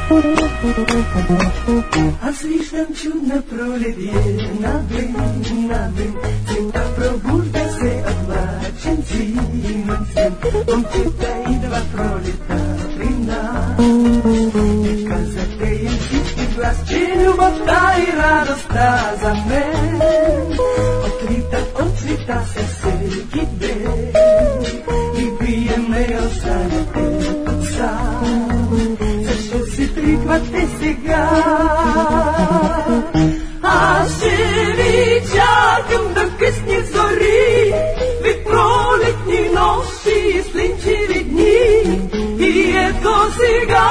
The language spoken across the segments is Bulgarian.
Аз виждам чудна пролетие, навън, цвета пробужда се от младшенци, момчета идва пролета при нас. Нека запеем всички глас, че любовта и радостта за мен отлитат от света със всеки ден и биеме останете тук сам. Защо се тръгвате сега? Аз ще ви чакам до късни зори, ви пролетни нощи, слънчеви дни. И ето сега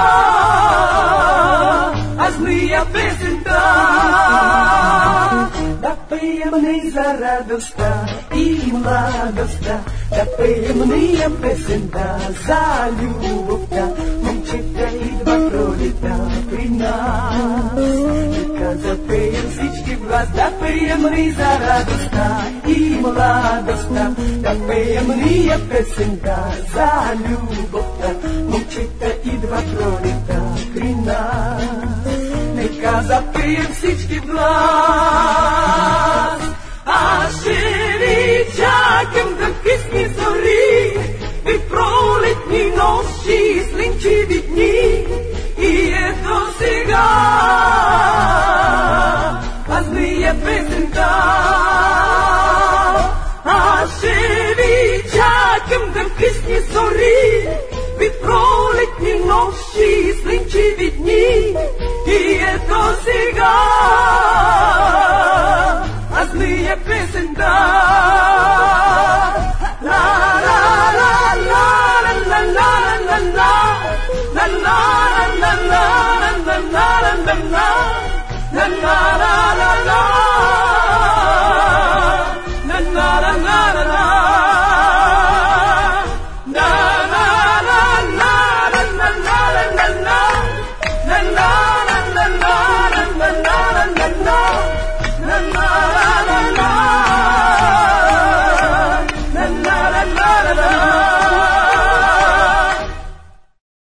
аз мия песента, да пеем не за радостта и младостта, да пеем ния песента за любовта. Момчета идва пролета при нас, нека запеем всички в глас, да пеем ни за радостта и младостта, да пеем ния песента за любовта. Момчета идва пролета при нас, нека запеем всички в глас. Аз ще ви чакам до късни зори, и пролетни нощи, слънчеви дни. И ето сега аз мия песента, аз ще ви чакам до късни зори, и пролетни нощи, слънчеви дни. И ето сега аз мия песента. La la la la la